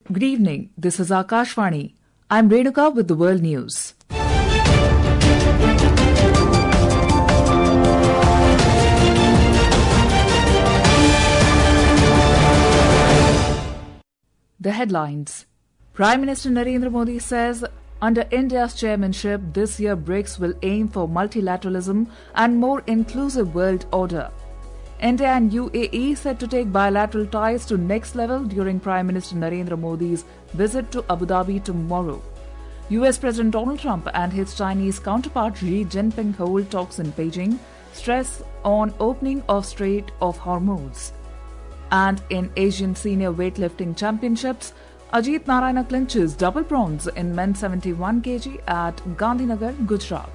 Good evening. This is Akashvani. I'm Renuka with the World News. The headlines. Prime Minister Narendra Modi says under India's chairmanship, this year BRICS will aim for multilateralism and more inclusive world order. India and UAE set to take bilateral ties to next level during Prime Minister Narendra Modi's visit to Abu Dhabi tomorrow. US President Donald Trump and his Chinese counterpart Xi Jinping hold talks in Beijing, stress on opening of Strait of Hormuz. And in Asian Senior Weightlifting Championships, Ajit Narayana clinches double bronze in men's 71 kg at Gandhinagar, Gujarat.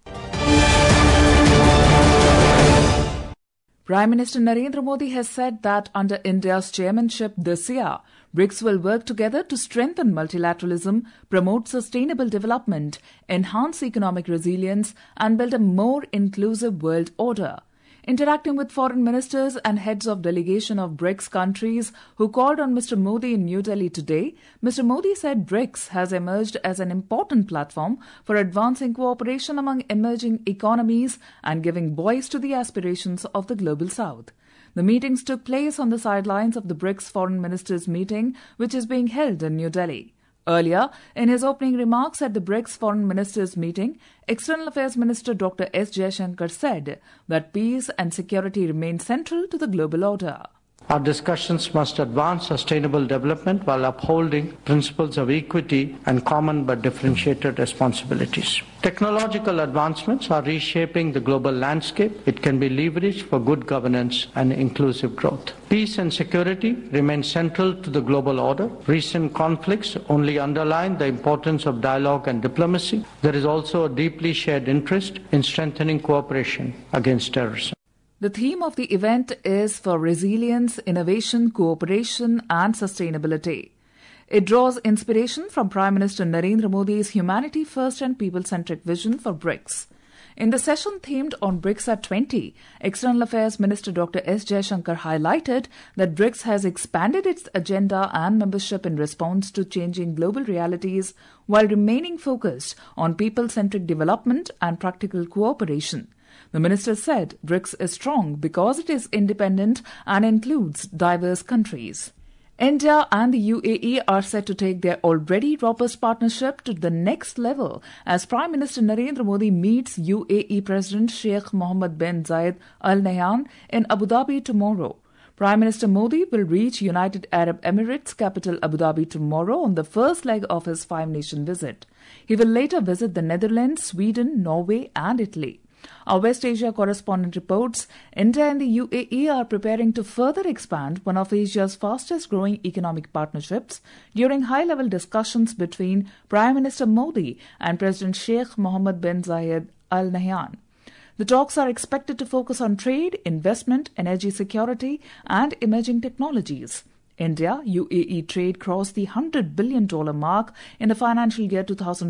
Prime Minister Narendra Modi has said that under India's chairmanship this year, BRICS will work together to strengthen multilateralism, promote sustainable development, enhance economic resilience, and build a more inclusive world order. Interacting with foreign ministers and heads of delegation of BRICS countries who called on Mr. Modi in New Delhi today, Mr. Modi said BRICS has emerged as an important platform for advancing cooperation among emerging economies and giving voice to the aspirations of the global south. The meetings took place on the sidelines of the BRICS foreign ministers meeting, which is being held in New Delhi. Earlier, in his opening remarks at the BRICS Foreign Ministers meeting, External Affairs Minister Dr. S. Jaishankar said that peace and security remain central to the global order. Our discussions must advance sustainable development while upholding principles of equity and common but differentiated responsibilities. Technological advancements are reshaping the global landscape. It can be leveraged for good governance and inclusive growth. Peace and security remain central to the global order. Recent conflicts only underline the importance of dialogue and diplomacy. There is also a deeply shared interest in strengthening cooperation against terrorism. The theme of the event is for resilience, innovation, cooperation and sustainability. It draws inspiration from Prime Minister Narendra Modi's humanity first and people-centric vision for BRICS. In the session themed on BRICS at 20, External Affairs Minister Dr. S. Jaishankar highlighted that BRICS has expanded its agenda and membership in response to changing global realities while remaining focused on people-centric development and practical cooperation. The minister said BRICS is strong because it is independent and includes diverse countries. India and the UAE are set to take their already robust partnership to the next level as Prime Minister Narendra Modi meets UAE President Sheikh Mohammed bin Zayed Al Nahyan in Abu Dhabi tomorrow. Prime Minister Modi will reach United Arab Emirates capital Abu Dhabi tomorrow on the first leg of his five-nation visit. He will later visit the Netherlands, Sweden, Norway and Italy. Our West Asia correspondent reports India and the UAE are preparing to further expand one of Asia's fastest-growing economic partnerships during high-level discussions between Prime Minister Modi and President Sheikh Mohammed bin Zayed Al Nahyan. The talks are expected to focus on trade, investment, energy security and emerging technologies. India-UAE trade crossed the $100 billion mark in the financial year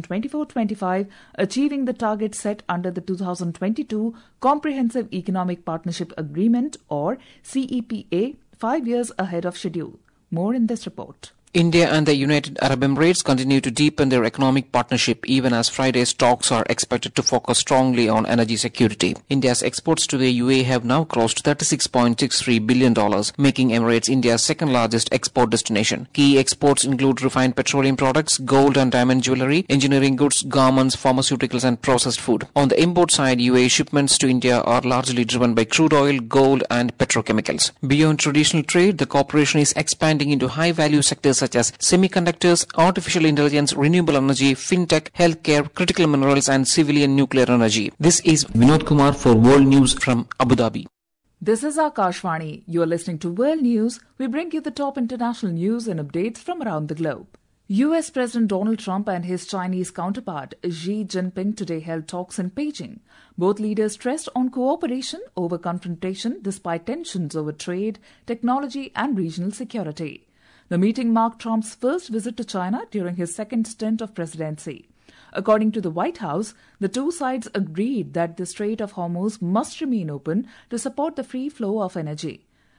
2024-25, achieving the target set under the 2022 Comprehensive Economic Partnership Agreement or CEPA 5 years ahead of schedule. More in this report. India and the United Arab Emirates continue to deepen their economic partnership even as Friday's talks are expected to focus strongly on energy security. India's exports to the UAE have now crossed $36.63 billion, making Emirates India's second largest export destination. Key exports include refined petroleum products, gold and diamond jewelry, engineering goods, garments, pharmaceuticals and processed food. On the import side, UAE shipments to India are largely driven by crude oil, gold and petrochemicals. Beyond traditional trade, the cooperation is expanding into high-value sectors such as semiconductors, artificial intelligence, renewable energy, fintech, healthcare, critical minerals and civilian nuclear energy. This is Vinod Kumar for World News from Abu Dhabi. This is Akashvani. You are listening to World News. We bring you the top international news and updates from around the globe. US President Donald Trump and his Chinese counterpart Xi Jinping today held talks in Beijing. Both leaders stressed on cooperation over confrontation despite tensions over trade, technology and regional security. The meeting marked Trump's first visit to China during his second stint of presidency. According to the White House, the two sides agreed that the Strait of Hormuz must remain open to support the free flow of energy.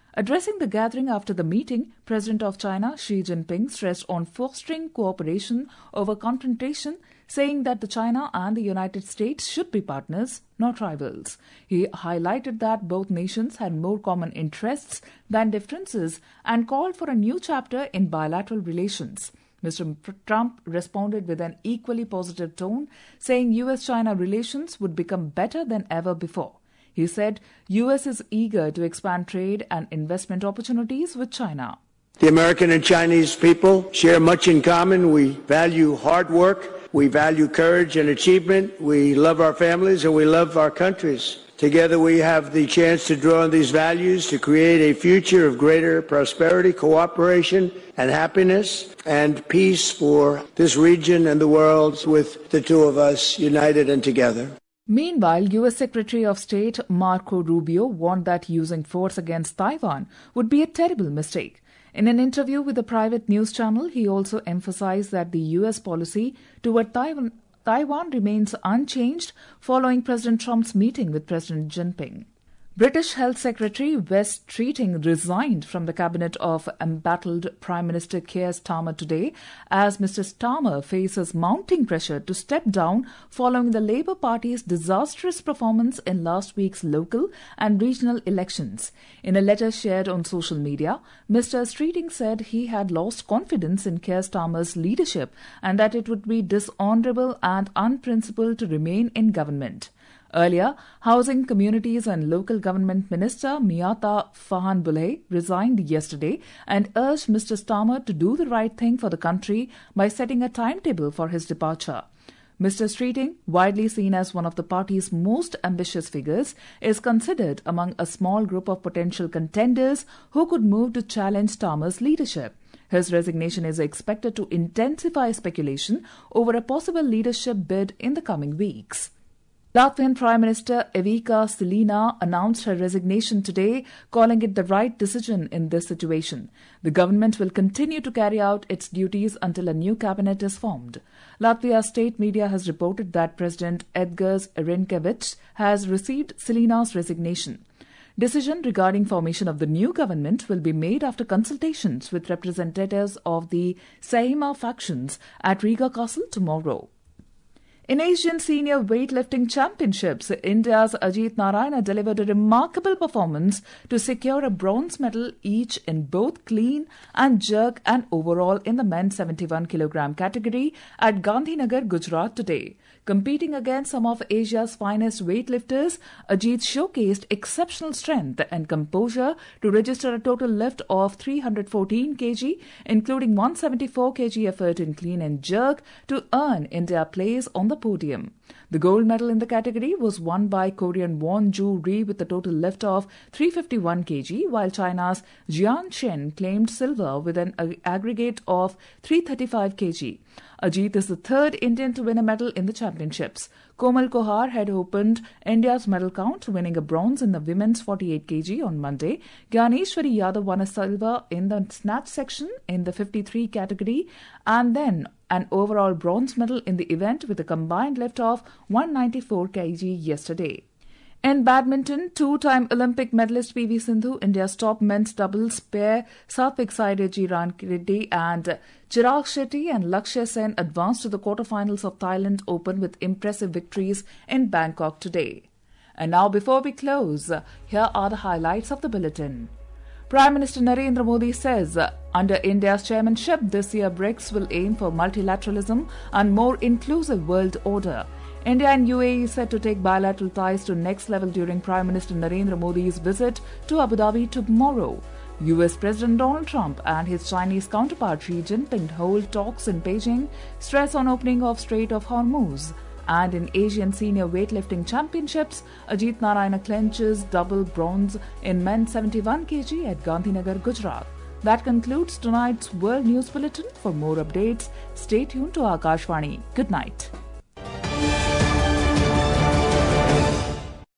Addressing the gathering after the meeting, President of China Xi Jinping stressed on fostering cooperation over confrontation, saying that China and the United States should be partners, not rivals. He highlighted that both nations had more common interests than differences and called for a new chapter in bilateral relations. Mr. Trump responded with an equally positive tone, saying U.S.-China relations would become better than ever before. He said U.S. is eager to expand trade and investment opportunities with China. The American and Chinese people share much in common. We value hard work. We value courage and achievement. We love our families and we love our countries. Together we have the chance to draw on these values to create a future of greater prosperity, cooperation, and happiness and peace for this region and the world with the two of us united and together. Meanwhile, U.S. Secretary of State Marco Rubio warned that using force against Taiwan would be a terrible mistake. In an interview with a private news channel, he also emphasized that the U.S. policy toward Taiwan remains unchanged following President Trump's meeting with President Jinping. British Health Secretary Wes Streeting resigned from the cabinet of embattled Prime Minister Keir Starmer today as Mr. Starmer faces mounting pressure to step down following the Labour Party's disastrous performance in last week's local and regional elections. In a letter shared on social media, Mr. Streeting said he had lost confidence in Keir Starmer's leadership and that it would be dishonourable and unprincipled to remain in government. Earlier, Housing, Communities and Local Government Minister Miata Fahan-Bulay resigned yesterday and urged Mr. Starmer to do the right thing for the country by setting a timetable for his departure. Mr. Streeting, widely seen as one of the party's most ambitious figures, is considered among a small group of potential contenders who could move to challenge Starmer's leadership. His resignation is expected to intensify speculation over a possible leadership bid in the coming weeks. Latvian Prime Minister Evika Silina announced her resignation today, calling it the right decision in this situation. The government will continue to carry out its duties until a new cabinet is formed. Latvia's state media has reported that President Edgars Rinkēvičs has received Silina's resignation. Decision regarding formation of the new government will be made after consultations with representatives of the Saeima factions at Riga Castle tomorrow. In Asian Senior Weightlifting Championships, India's Ajit Narayana delivered a remarkable performance to secure a bronze medal each in both clean and jerk and overall in the men's 71 kg category at Gandhinagar, Gujarat today. Competing against some of Asia's finest weightlifters, Ajit showcased exceptional strength and composure to register a total lift of 314 kg, including 174 kg effort in clean and jerk to earn India place on the podium. The gold medal in the category was won by Korean Won Joo Ri with a total lift of 351 kg, while China's Jian Chen claimed silver with an aggregate of 335 kg. Ajit is the third Indian to win a medal in the championships. Komal Kohar had opened India's medal count, winning a bronze in the women's 48 kg on Monday. Gyaneshwari Yadav won a silver in the snatch section in the 53 category and then an overall bronze medal in the event with a combined lift of 194 kg yesterday. In badminton, two-time Olympic medalist PV Sindhu, India's top men's doubles pair Satvik Sairaji Rankireddy and Chirag Shetty and Lakshya Sen advanced to the quarterfinals of Thailand Open with impressive victories in Bangkok today. And now, before we close, here are the highlights of the bulletin. Prime Minister Narendra Modi says, under India's chairmanship this year, BRICS will aim for multilateralism and more inclusive world order. India and UAE set to take bilateral ties to next level during Prime Minister Narendra Modi's visit to Abu Dhabi tomorrow. US President Donald Trump and his Chinese counterpart Xi Jinping hold talks in Beijing, stress on opening of Strait of Hormuz. And in Asian Senior Weightlifting Championships, Ajit Narayana clinches double bronze in men's 71 kg at Gandhinagar, Gujarat. That concludes tonight's World News Bulletin. For more updates, stay tuned to Akashvani. Good night.